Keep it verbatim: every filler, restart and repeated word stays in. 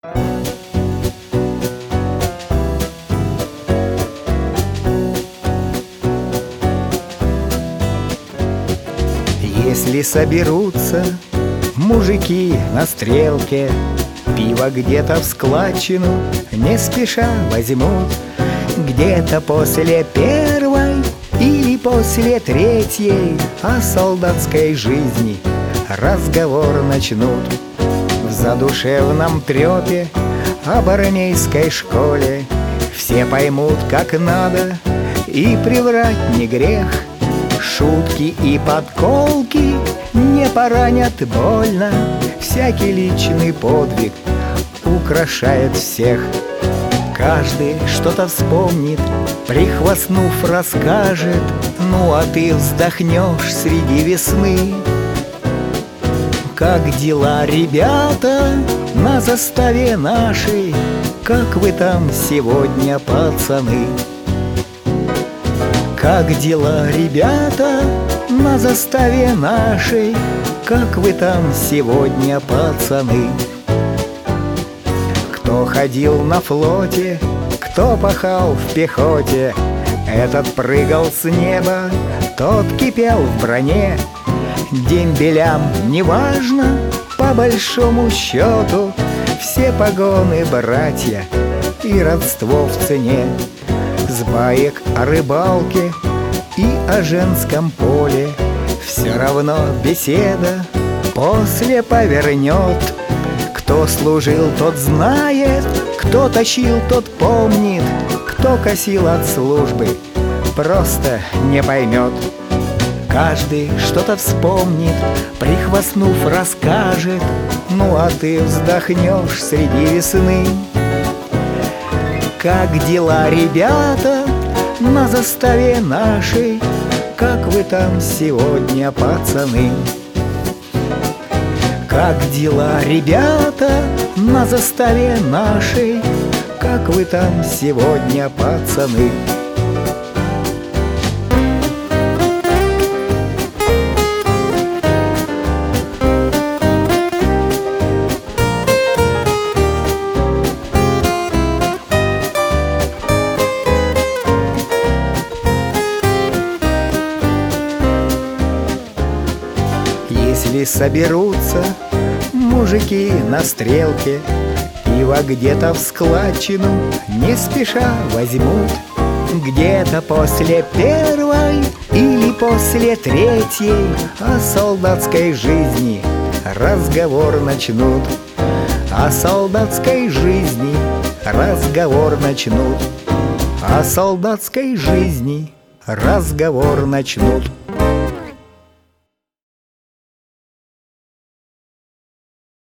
Если соберутся мужики на стрелке, пиво где-то в складчину не спеша возьмут. Где-то после первой или после третьей о солдатской жизни разговор начнут. В задушевном трепе об армейской школе все поймут, как надо, и приврать не грех. Шутки и подколки не поранят больно, всякий личный подвиг украшает всех. Каждый что-то вспомнит, прихвастнув, расскажет, ну а ты вздохнешь среди весны. Как дела, ребята, на заставе нашей? Как вы там сегодня, пацаны? Как дела, ребята, на заставе нашей? Как вы там сегодня, пацаны? Кто ходил на флоте, кто пахал в пехоте, этот прыгал с неба, тот кипел в броне. Дембелям неважно, по большому счету, все погоны братья и родство в цене. С баек о рыбалке и о женском поле все равно беседа после повернет. Кто служил, тот знает, кто тащил, тот помнит, кто косил от службы, просто не поймет. Каждый что-то вспомнит, прихвастнув, расскажет, ну а ты вздохнешь среди весны. Как дела, ребята, на заставе нашей? Как вы там сегодня, пацаны? Как дела, ребята, на заставе нашей? Как вы там сегодня, пацаны? Если соберутся мужики на стрелке, пиво где-то в складчину не спеша возьмут. Где-то после первой или после третьей о солдатской жизни разговор начнут. О солдатской жизни разговор начнут. О солдатской жизни разговор начнут.